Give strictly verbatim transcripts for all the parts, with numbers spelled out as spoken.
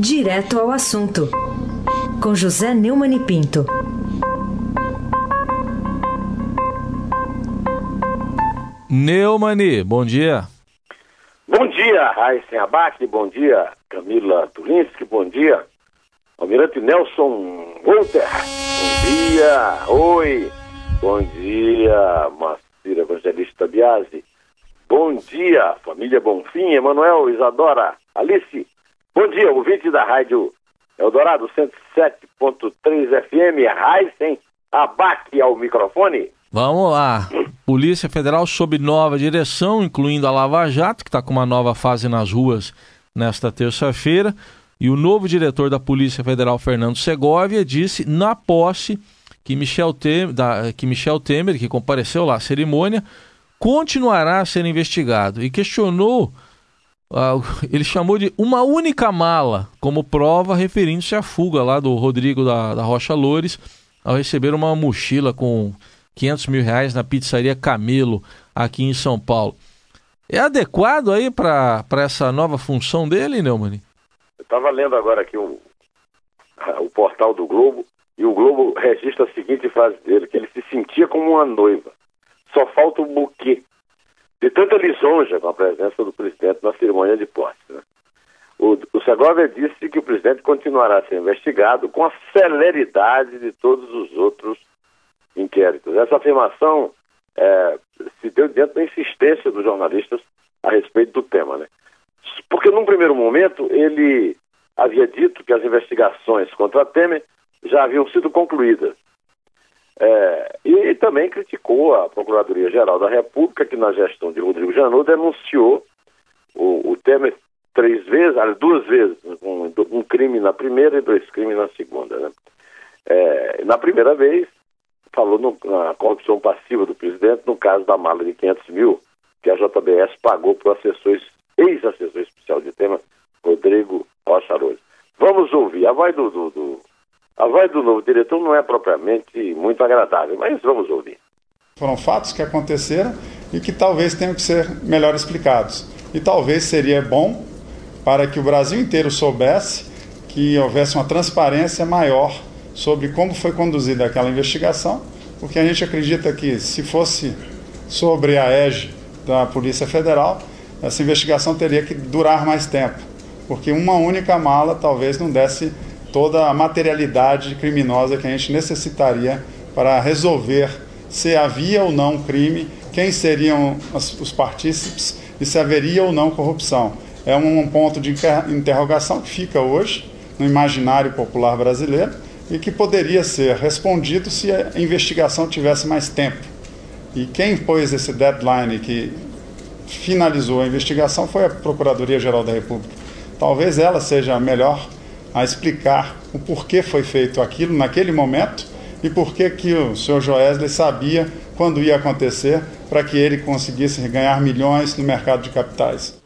Direto ao assunto, com José Neumann e Pinto. Neumann, bom dia. Bom dia, Raíssen Abac, bom dia, Camila Tulinski, bom dia, Almirante Nelson Walter, bom dia, oi, bom dia, Macira Evangelista Biasi, bom dia, família Bonfim, Emanuel, Isadora, Alice, bom dia, ouvinte da Rádio Eldorado cento e sete ponto três F M, Raíssen Abac ao microfone. Vamos lá. Polícia Federal sob nova direção, incluindo a Lava Jato, que está com uma nova fase nas ruas nesta terça-feira. E o novo diretor da Polícia Federal, Fernando Segovia, disse na posse que Michel Temer, da, que, Michel Temer, que compareceu lá à cerimônia, continuará a ser investigado. E questionou, uh, ele chamou de uma única mala como prova, referindo-se à fuga lá do Rodrigo da, da Rocha Loures, ao receber uma mochila com quinhentos mil reais na pizzaria Camelo, aqui em São Paulo. É adequado aí para essa nova função dele, Neumann? Eu estava lendo agora aqui o, o portal do Globo, e o Globo registra a seguinte frase dele, que ele se sentia como uma noiva. Só falta um buquê. De tanta lisonja com a presença do presidente na cerimônia de posse. Né? O, o Segovia disse que o presidente continuará a ser investigado com a celeridade de todos os outros inquéritos. Essa afirmação é, se deu diante da insistência dos jornalistas a respeito do tema, né? Porque num primeiro momento ele havia dito que as investigações contra Temer já haviam sido concluídas. É, e também criticou a Procuradoria-Geral da República, que na gestão de Rodrigo Janot denunciou o, o Temer três vezes, duas vezes, um, um crime na primeira e dois crimes na segunda, né? É, na primeira vez falou no, na corrupção passiva do presidente, no caso da mala de quinhentos mil, que a J B S pagou para o assessor, ex-assessor especial de Temer, Rodrigo Rocha Loures. Vamos ouvir. A voz do, do, do, a voz do novo diretor não é propriamente muito agradável, mas vamos ouvir. Foram fatos que aconteceram e que talvez tenham que ser melhor explicados. E talvez seria bom para que o Brasil inteiro soubesse que houvesse uma transparência maior sobre como foi conduzida aquela investigação, porque a gente acredita que se fosse sobre a égide da Polícia Federal, essa investigação teria que durar mais tempo, porque uma única mala talvez não desse toda a materialidade criminosa que a gente necessitaria para resolver se havia ou não crime, quem seriam os partícipes e se haveria ou não corrupção. É um ponto de interrogação que fica hoje no imaginário popular brasileiro, e que poderia ser respondido se a investigação tivesse mais tempo. E quem pôs esse deadline que finalizou a investigação foi a Procuradoria-Geral da República. Talvez ela seja a melhor a explicar o porquê foi feito aquilo naquele momento e porquê que o senhor Joesley sabia quando ia acontecer para que ele conseguisse ganhar milhões no mercado de capitais.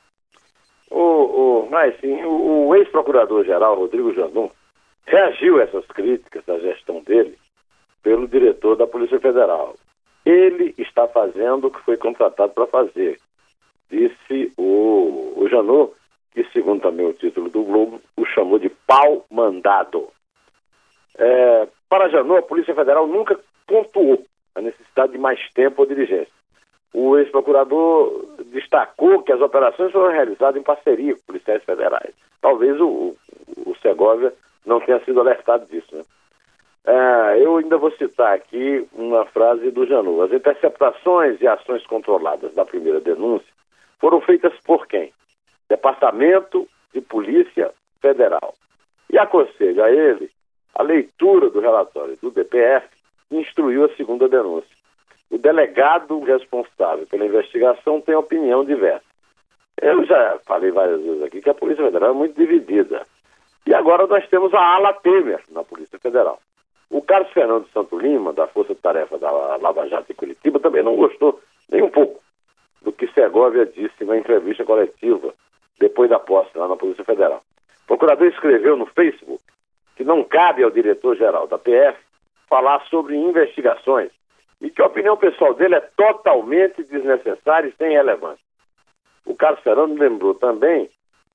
O, o, mas sim, o, o ex-procurador-geral Rodrigo Janot reagiu a essas críticas da gestão dele pelo diretor da Polícia Federal. Ele está fazendo o que foi contratado para fazer, disse o, o Janot, que segundo também o título do Globo, o chamou de pau mandado. É, para Janot, a Polícia Federal nunca pontuou a necessidade de mais tempo ou diligência. O ex-procurador destacou que as operações foram realizadas em parceria com policiais federais. Talvez o, o, o Segovia não tenha sido alertado disso, né? É, eu ainda vou citar aqui uma frase do Janot. As interceptações e ações controladas da primeira denúncia foram feitas por quem? Departamento de Polícia Federal. E aconselho a ele a leitura do relatório do D P F que instruiu a segunda denúncia. O delegado responsável pela investigação tem opinião diversa. Eu já falei várias vezes aqui que a Polícia Federal é muito dividida. E agora nós temos a ala Temer na Polícia Federal. O Carlos Fernando Santo Lima, da Força Tarefa da Lava Jato em Curitiba, também não gostou nem um pouco do que Segovia disse na entrevista coletiva depois da posse lá na Polícia Federal. O procurador escreveu no Facebook que não cabe ao diretor-geral da P F falar sobre investigações e que a opinião pessoal dele é totalmente desnecessária e sem relevância. O Carlos Fernando lembrou também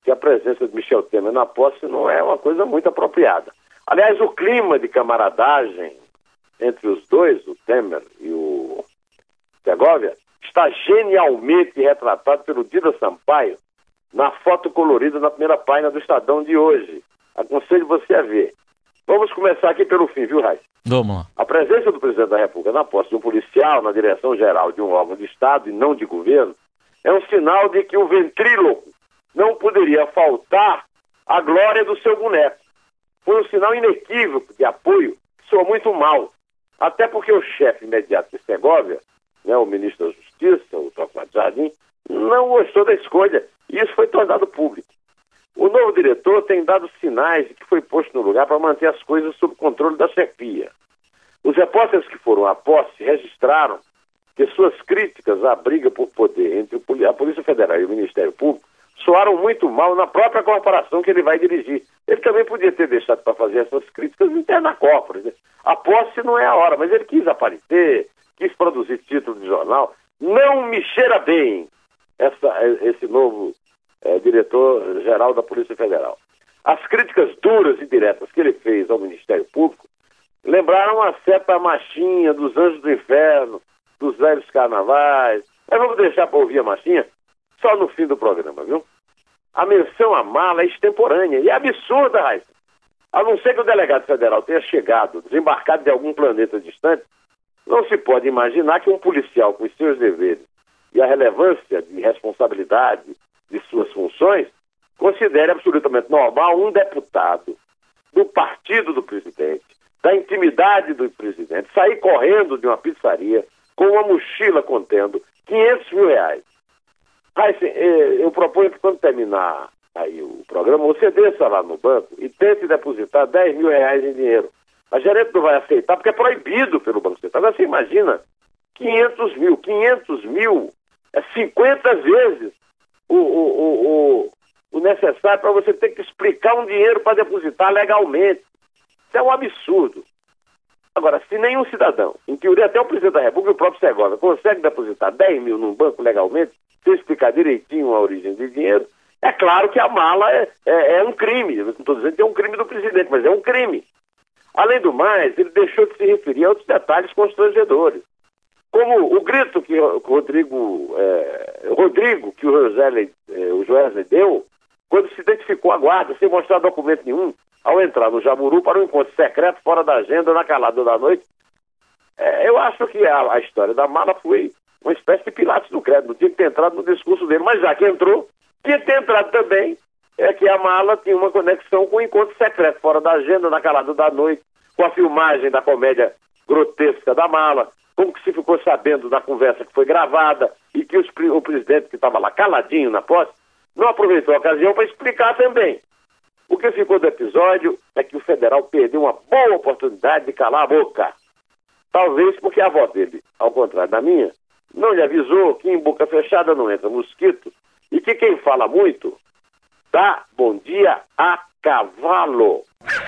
que a presença de Michel Temer na posse não é uma coisa muito apropriada. Aliás, o clima de camaradagem entre os dois, o Temer e o Segovia, está genialmente retratado pelo Dida Sampaio na foto colorida na primeira página do Estadão de hoje. Aconselho você a ver. Vamos começar aqui pelo fim, viu, Raíssa? Vamos lá. A presença do presidente da República na posse de um policial na direção geral de um órgão de Estado e não de governo é um sinal de que o ventríloco não poderia faltar à glória do seu boneco. Foi um sinal inequívoco de apoio que soou muito mal. Até porque o chefe imediato de Segovia, né, o ministro da Justiça, o Torquato Jardim, não gostou da escolha. E isso foi tornado público. O novo diretor tem dado sinais de que foi posto no lugar para manter as coisas sob controle da chefia. Os repórteres que foram à posse registraram que suas críticas à briga por poder entre a Polícia Federal e o Ministério Público soaram muito mal na própria corporação que ele vai dirigir. Ele também podia ter deixado para fazer essas críticas interna corpora. Né? A posse não é a hora, mas ele quis aparecer, quis produzir título de jornal. Não me cheira bem essa, esse novo é, diretor-geral da Polícia Federal. As críticas duras e diretas que ele fez ao Ministério Público lembraram a certa machinha dos Anjos do Inferno, dos velhos carnavais. Mas vamos deixar para ouvir a machinha só no fim do programa, viu? A menção à mala é extemporânea e é absurda, Raíssa. A não ser que o delegado federal tenha chegado, desembarcado de algum planeta distante, não se pode imaginar que um policial com os seus deveres e a relevância de responsabilidade de suas funções considere absolutamente normal um deputado do partido do presidente, da intimidade do presidente, sair correndo de uma pizzaria com uma mochila contendo quinhentos mil reais. Aí, eu proponho que quando terminar aí o programa, você desça lá no banco e tente depositar dez mil reais em dinheiro. A gerente não vai aceitar porque é proibido pelo Banco Central. Agora você imagina, quinhentos mil, quinhentos mil é cinquenta vezes o, o, o, o, o necessário para você ter que explicar um dinheiro para depositar legalmente. Isso é um absurdo. Agora, se nenhum cidadão, em teoria até o presidente da República e o próprio Segovia, consegue depositar dez mil num banco legalmente, sem explicar direitinho a origem do dinheiro, é claro que a mala é, é, é um crime. Eu não estou dizendo que é um crime do presidente, mas é um crime. Além do mais, ele deixou de se referir a outros detalhes constrangedores. Como o grito que o Rodrigo, é, Rodrigo que o Joesley, é, o Joesley deu, quando se identificou a guarda, sem mostrar documento nenhum, ao entrar no Jaburu para um encontro secreto fora da agenda, na calada da noite. É, eu acho que a, a história da mala foi uma espécie de Pilatos do Credo. Não tinha que ter entrado no discurso dele, mas já que entrou, tinha que ter entrado também. É que a mala tinha uma conexão com o encontro secreto fora da agenda, na calada da noite, com a filmagem da comédia grotesca da mala, como que se ficou sabendo da conversa que foi gravada e que os, o presidente que estava lá caladinho na posse não aproveitou a ocasião para explicar também. O que ficou do episódio é que o federal perdeu uma boa oportunidade de calar a boca. Talvez porque a avó dele, ao contrário da minha, não lhe avisou que em boca fechada não entra mosquito e que quem fala muito dá bom dia a cavalo.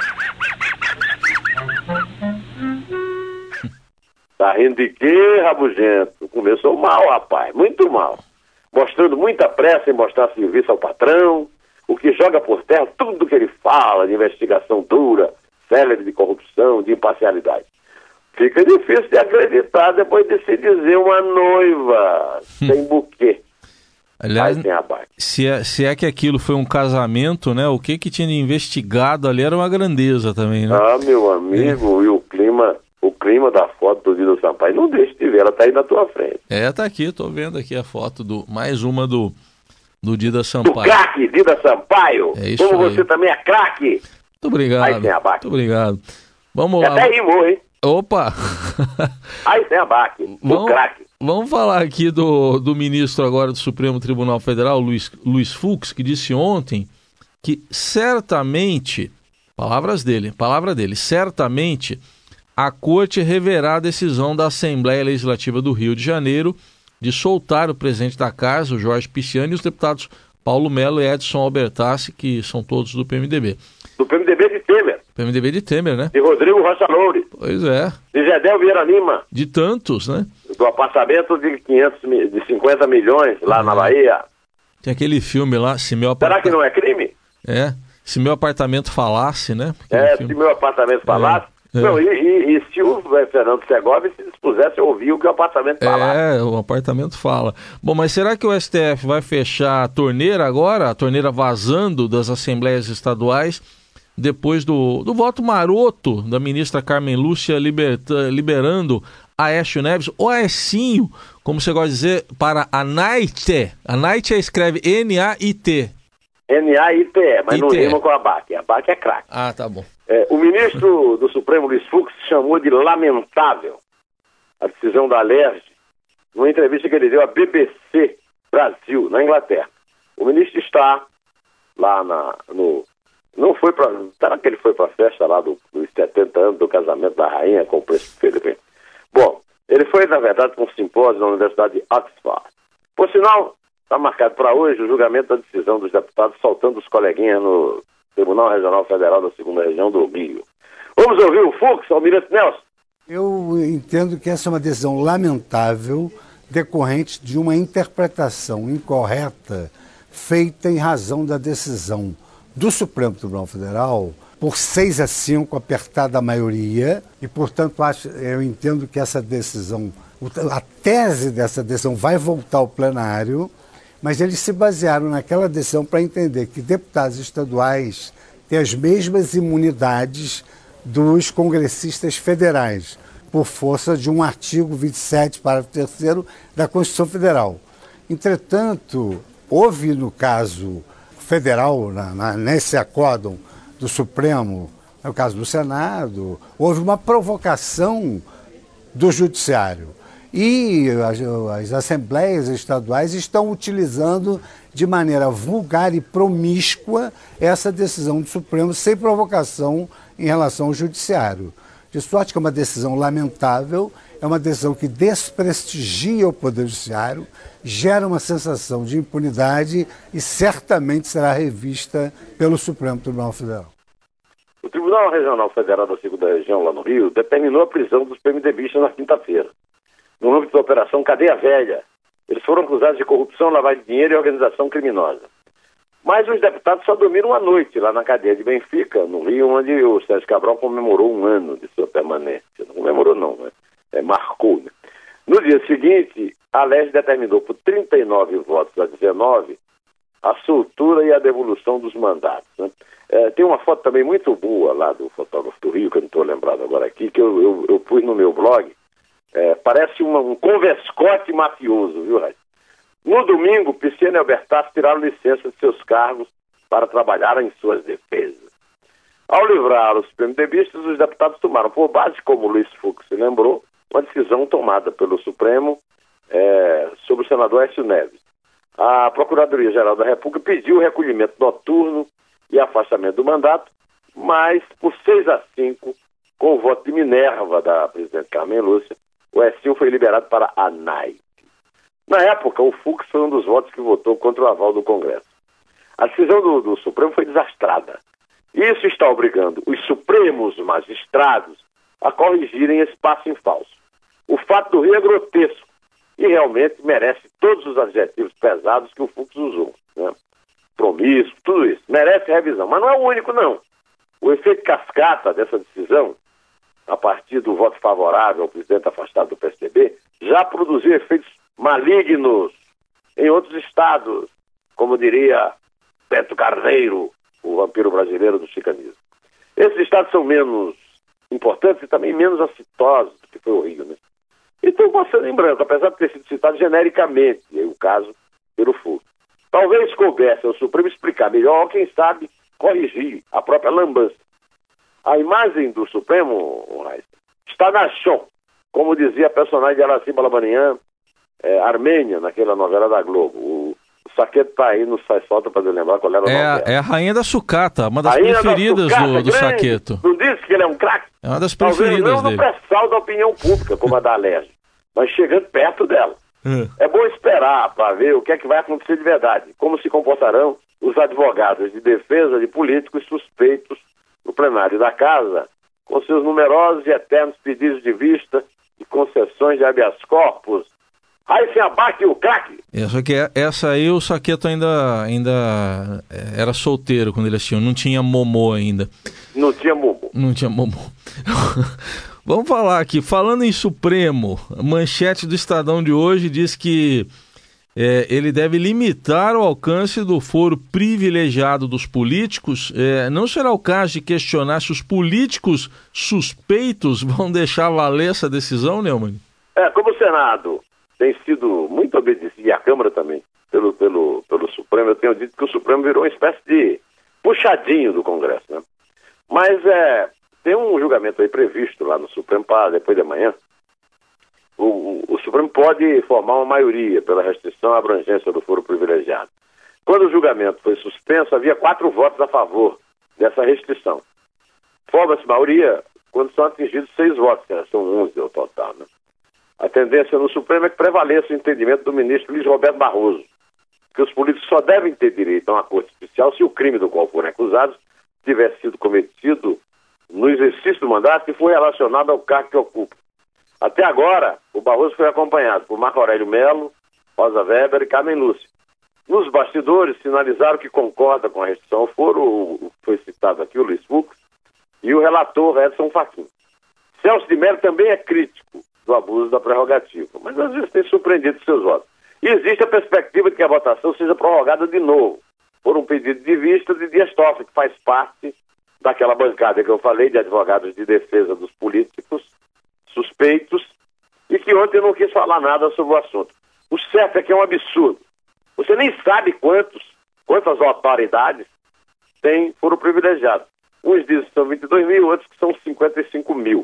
Tá rindo de quê, rabugento? Começou mal, rapaz, muito mal. Mostrando muita pressa em mostrar serviço ao patrão, o que joga por terra tudo que ele fala de investigação dura, célere de corrupção, de imparcialidade. Fica difícil de acreditar depois de se dizer uma noiva sem buquê. Aliás, se é, se é que aquilo foi um casamento, né? O que que tinha investigado ali era uma grandeza também, né? Ah, meu amigo, é. E o clima, o clima da foto do Dida Sampaio, não deixe de ver, ela tá aí na tua frente. É, tá aqui, tô vendo aqui a foto do, mais uma do, do Dida Sampaio. Do craque, Dida Sampaio. É isso. Como aí. Você também é craque. Muito obrigado. Aí tem abaque. Muito obrigado. Vamos lá. Até rimou, hein? Opa! Aí tem abaque, do vamos, craque. Vamos falar aqui do, do ministro agora do Supremo Tribunal Federal, Luiz, Luiz Fux, que disse ontem que certamente, palavras dele, palavra dele, certamente a Corte reverá a decisão da Assembleia Legislativa do Rio de Janeiro de soltar o presidente da casa, o Jorge Pisciani, e os deputados Paulo Melo e Edson Albertassi, que são todos do P M D B. Do P M D B de Temer. P M D B de Temer, né? De Rodrigo Rocha Loures. Pois é. De Gedel Vieira Lima. De tantos, né? Do apartamento de, quinhentos, de cinquenta milhões lá é. na Bahia. Tem aquele filme lá, se meu Será apartamento... que não é crime? É, se meu apartamento falasse, né? Aquele É, filme. se meu apartamento falasse... É, é. Não, e, e, e se o Fernando Segovia se dispusesse a ouvir o que o apartamento falasse? É, o apartamento fala. Bom, mas será que o S T F vai fechar a torneira agora, a torneira vazando das assembleias estaduais, depois do, do voto maroto da ministra Carmen Lúcia liberta, liberando Aécio Neves, ou Aecinho, como você gosta de dizer, para a Naite. A Naite escreve N A I T. N A I T E, mas I T E. não rima com a B A C. A B A C é craque. Ah, tá bom. É, o ministro do Supremo, Luiz Fux, chamou de lamentável a decisão da Alerj numa entrevista que ele deu à B B C Brasil, na Inglaterra. O ministro está lá na, no... Não foi para... Será que ele foi para a festa lá do, dos setenta anos do casamento da rainha com o príncipe Felipe? Bom, ele foi, na verdade, com um simpósio na Universidade de Oxford. Por sinal, está marcado para hoje o julgamento da decisão dos deputados soltando os coleguinhas no Tribunal Regional Federal da segunda Região do Rio. Vamos ouvir o Fux, Almirante Nelson. Eu entendo que essa é uma decisão lamentável decorrente de uma interpretação incorreta feita em razão da decisão do Supremo Tribunal Federal por seis a cinco, apertada a maioria, e, portanto, acho, eu entendo que essa decisão, a tese dessa decisão vai voltar ao plenário, mas eles se basearam naquela decisão para entender que deputados estaduais têm as mesmas imunidades dos congressistas federais, por força de um artigo vinte e sete, parágrafo terceiro da Constituição Federal. Entretanto, houve no caso federal, na, na, nesse acórdão do Supremo, no caso do Senado, houve uma provocação do Judiciário. E as, as assembleias estaduais estão utilizando de maneira vulgar e promíscua essa decisão do Supremo sem provocação em relação ao Judiciário. De sorte que é uma decisão lamentável, é uma decisão que desprestigia o Poder Judiciário, gera uma sensação de impunidade e certamente será revista pelo Supremo Tribunal Federal. O Tribunal Regional Federal da segunda Região, lá no Rio, determinou a prisão dos PMDBistas na quinta-feira, no âmbito da Operação Cadeia Velha. Eles foram acusados de corrupção, lavagem de dinheiro e organização criminosa. Mas os deputados só dormiram uma noite lá na cadeia de Benfica, no Rio, onde o Sérgio Cabral comemorou um ano de sua permanência. Não comemorou não, né? É, marcou. Né? No dia seguinte, a Alerj determinou por trinta e nove votos a dezenove a soltura e a devolução dos mandatos. Né? É, tem uma foto também muito boa lá do fotógrafo do Rio, que eu não estou lembrado agora aqui, que eu, eu, eu pus no meu blog. É, parece uma, um converscote mafioso, viu, Raíssa? No domingo, Pisciano e Albertassi tiraram licença de seus cargos para trabalhar em suas defesas. Ao livrar os PMDBistas, os deputados tomaram por base, como o Luiz Fux se lembrou, uma decisão tomada pelo Supremo é, sobre o senador Aécio Neves. A Procuradoria-Geral da República pediu o recolhimento noturno e afastamento do mandato, mas por seis a cinco, com o voto de Minerva da presidente Carmen Lúcia, o Aécio foi liberado para a N A I. Na época, o Fux foi um dos votos que votou contra o aval do Congresso. A decisão do, do Supremo foi desastrada. Isso está obrigando os Supremos magistrados a corrigirem esse passo em falso. O fato do Rio é grotesco e realmente merece todos os adjetivos pesados que o Fux usou. Né? Promíscuo, tudo isso. Merece revisão. Mas não é o único, não. O efeito cascata dessa decisão, a partir do voto favorável ao presidente afastado do P S D B, já produziu efeitos malignos em outros estados, como diria Beto Carreiro, o vampiro brasileiro do chicanismo. Esses estados são menos importantes e também menos assintosos do que foi o Rio, né? E estão passando em branco, apesar de ter sido citado genericamente, e o caso pelo Fux. Talvez coubesse ao Supremo explicar melhor, ou quem sabe corrigir a própria lambança. A imagem do Supremo, está na chão, como dizia a personagem de Araci Balabanian, é, Armênia, naquela novela da Globo. O, o Saqueto está aí, não faz falta para lembrar qual era a é novela. A, é a Rainha da Sucata, uma das Rainha preferidas da Sucata, do, do grande. Saqueto. Não disse que ele é um craque? É uma das Talvez preferidas não no dele. pré-sal da opinião pública, como a da Alerj, mas chegando perto dela. É. É bom esperar para ver o que é que vai acontecer de verdade, como se comportarão os advogados de defesa de políticos suspeitos no plenário da Casa, com seus numerosos e eternos pedidos de vista e concessões de habeas corpus Aí se abate o craque. Essa, aqui, essa aí o Saqueto ainda, ainda era solteiro quando ele assistiu, não tinha Momô ainda. Não tinha Momô. Não tinha Momô. Vamos falar aqui, falando em Supremo, a manchete do Estadão de hoje diz que é, ele deve limitar o alcance do foro privilegiado dos políticos. É, não será o caso de questionar se os políticos suspeitos vão deixar valer essa decisão, Neumann? É, como o Senado tem sido muito obedecido, e a Câmara também, pelo, pelo, pelo Supremo, eu tenho dito que o Supremo virou uma espécie de puxadinho do Congresso, né? Mas é, tem um julgamento aí previsto lá no Supremo para depois de amanhã. O, o, o Supremo pode formar uma maioria pela restrição à abrangência do foro privilegiado. Quando o julgamento foi suspenso, havia quatro votos a favor dessa restrição. Forma-se maioria quando são atingidos seis votos, né? São onze ao total, né? A tendência no Supremo é que prevaleça o entendimento do ministro Luiz Roberto Barroso, que os políticos só devem ter direito a uma corte especial se o crime do qual forem acusados tivesse sido cometido no exercício do mandato e foi relacionado ao cargo que ocupa. Até agora, o Barroso foi acompanhado por Marco Aurélio Melo, Rosa Weber e Carmen Lúcia. Nos bastidores, sinalizaram que concorda com a restrição ao foro, o, foi citado aqui o Luiz Fux, e o relator Edson Fachin. Celso de Mello também é crítico do abuso da prerrogativa, mas às vezes tem surpreendido seus votos. E existe a perspectiva de que a votação seja prorrogada de novo, por um pedido de vista de Dias Toffoli, que faz parte daquela bancada que eu falei, de advogados de defesa dos políticos suspeitos, e que ontem não quis falar nada sobre o assunto. O certo é que é um absurdo. Você nem sabe quantos, quantas autoridades têm foro privilegiado. Uns dizem que são vinte e dois mil, outros que são cinquenta e cinco mil.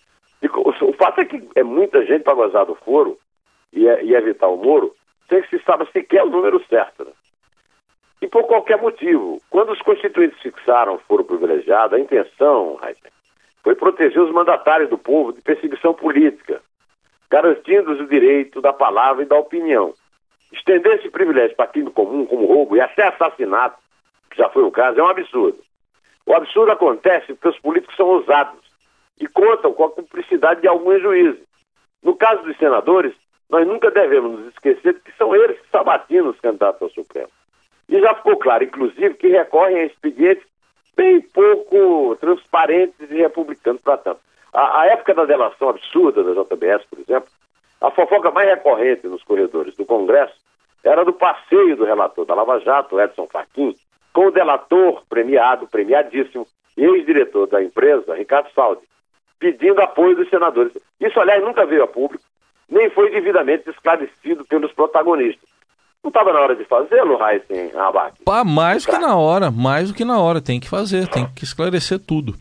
O fato é que é muita gente para gozar do foro e, e evitar o Moro, sem que se saiba sequer o número certo, né? E por qualquer motivo. Quando os constituintes fixaram o foro privilegiado, a intenção, Heisen, foi proteger os mandatários do povo de perseguição política, garantindo-os o direito da palavra e da opinião. Estender esse privilégio para crime comum, como roubo e até assassinato, que já foi o caso, é um absurdo. O absurdo acontece porque os políticos são ousados e contam com a cumplicidade de alguns juízes. No caso dos senadores, nós nunca devemos nos esquecer de que são eles que sabatinam os candidatos ao Supremo. E já ficou claro, inclusive, que recorrem a expedientes bem pouco transparentes e republicanos para tanto. A, a época da delação absurda da J B S, por exemplo, a fofoca mais recorrente nos corredores do Congresso era do passeio do relator da Lava Jato, Edson Fachin, com o delator premiado, premiadíssimo, e ex-diretor da empresa, Ricardo Saldi, pedindo apoio dos senadores. Isso, aliás, nunca veio a público, nem foi devidamente esclarecido pelos protagonistas. Não estava na hora de fazê-lo, Heisen Abac? Pá, mais do que na hora, mais do que na hora, tem que fazer, tem que esclarecer tudo.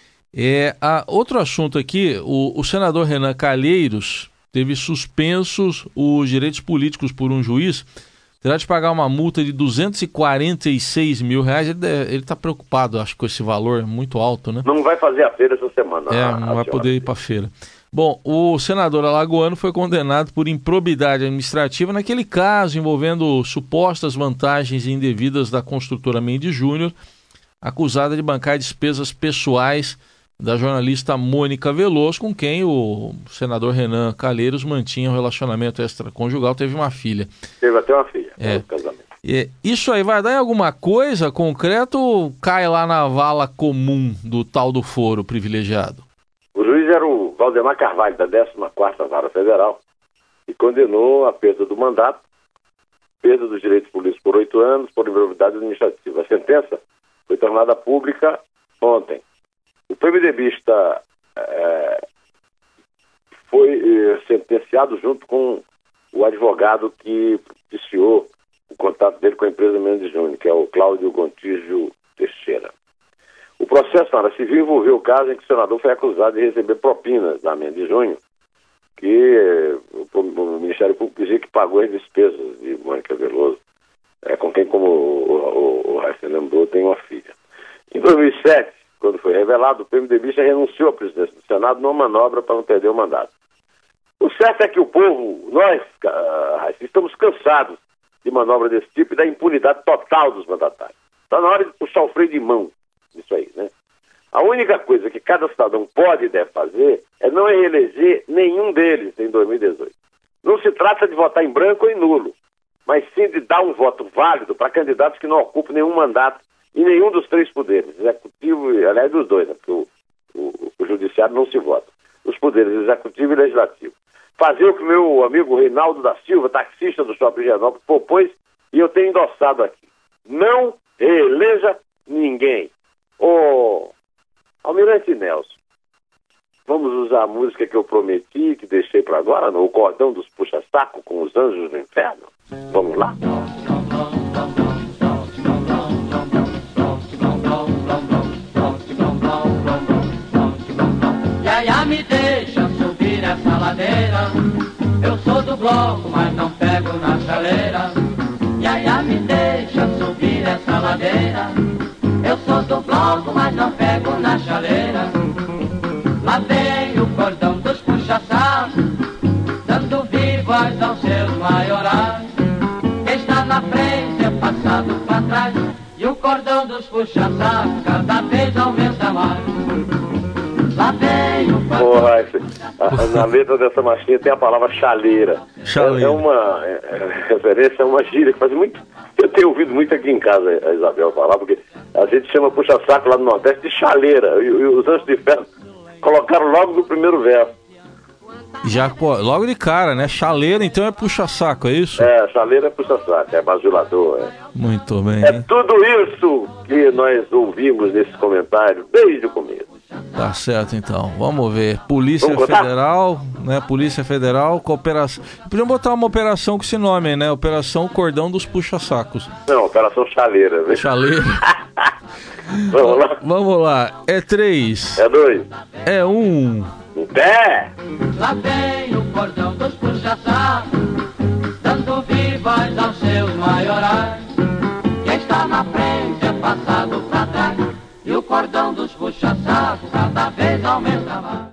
É, a, outro assunto aqui, o, o senador Renan Calheiros teve suspensos os direitos políticos por um juiz, terá de pagar uma multa de duzentos e quarenta e seis mil reais, ele está preocupado, acho, com esse valor muito alto, né? Não vai fazer a feira essa semana. É, a, não a vai senhora. poder ir para a feira. Bom, o senador alagoano foi condenado por improbidade administrativa naquele caso envolvendo supostas vantagens indevidas da construtora Mendes Júnior, acusada de bancar despesas pessoais da jornalista Mônica Veloso, com quem o senador Renan Calheiros mantinha um relacionamento extraconjugal, teve uma filha. Teve até uma filha, é. no casamento. É, isso aí vai dar em alguma coisa concreta ou cai lá na vala comum do tal do foro privilegiado? O juiz era o Valdemar Carvalho, da décima quarta Vara Federal, e condenou a perda do mandato, perda dos direitos políticos por oito anos, por improbidade administrativa. A sentença foi tornada pública ontem. O PMDBista é, foi é, sentenciado junto com o advogado que propiciou o contato dele com a empresa Mendes Júnior, que é o Cláudio Gontijo Teixeira. O processo na área civil envolveu o caso em que o senador foi acusado de receber propinas da Mendes Júnior, que o, o Ministério Público dizia que pagou as despesas de Mônica Veloso, é, com quem, como o, o, o Raíssa lembrou, tem uma filha. Em dois mil e sete, quando foi revelado, o PMDBista renunciou à presidência do Senado numa manobra para não perder o mandato. O certo é que o povo, nós, Raíssa, estamos cansados de manobra desse tipo e da impunidade total dos mandatários. Está na hora de puxar o freio de mão. Isso aí, né? A única coisa que cada cidadão pode e deve fazer é não reeleger nenhum deles em dois mil e dezoito. Não se trata de votar em branco ou em nulo, mas sim de dar um voto válido para candidatos que não ocupam nenhum mandato em nenhum dos três poderes, executivo, aliás, dos dois, né, porque o, o, o judiciário não se vota. Os poderes executivo e legislativo. Fazer o que meu amigo Reinaldo da Silva, taxista do Shopping Higienópolis, propôs e eu tenho endossado aqui. Não reeleja ninguém. Ô, Almirante Nelson, vamos usar a música que eu prometi, que deixei para agora, no Cordão dos Puxa-Saco com os Anjos do Inferno? Vamos lá? Iaia, me deixa subir essa ladeira. Eu sou do bloco, mas não pego na chaleira. Iaia, me deixa subir essa ladeira. Eu sou do bloco, mas não pego na chaleira. Lá vem o cordão dos puxa-sacos, dando vivas aos seus maiorais. Quem está na frente é passado para trás, e o cordão dos puxa-sacos cada vez aumenta mais. Lá vem o cordão. Porra, a, na letra dessa marchinha tem a palavra chaleira. Chaleira. É, é uma é, é, referência a uma gíria que faz muito... Eu tenho ouvido muito aqui em casa a Isabel falar, porque a gente chama puxa-saco lá no Nordeste de chaleira, e, e os Anjos de Inferno colocaram logo no primeiro verso. Já, pô, logo de cara, né? Chaleira, então é puxa-saco, é isso? É, chaleira é puxa-saco, é bajulador. É. Muito bem. É tudo isso que nós ouvimos nesse comentário desde o começo. Tá certo, então. Vamos ver. Polícia Vamos Federal, né? Polícia Federal, cooperação. Podiam botar uma operação com esse nome, né? Operação Cordão dos Puxa-Sacos. Não, operação chaleira. Né? Chaleira. Vamos lá. Vamos lá. É três. É dois. É um. Em pé. Lá vem o cordão dos puxa-sacos, dando vivas aos seus maiorais. Quem está na frente é passado para trás, e o cordão dos puxa-sacos cada vez aumenta mais.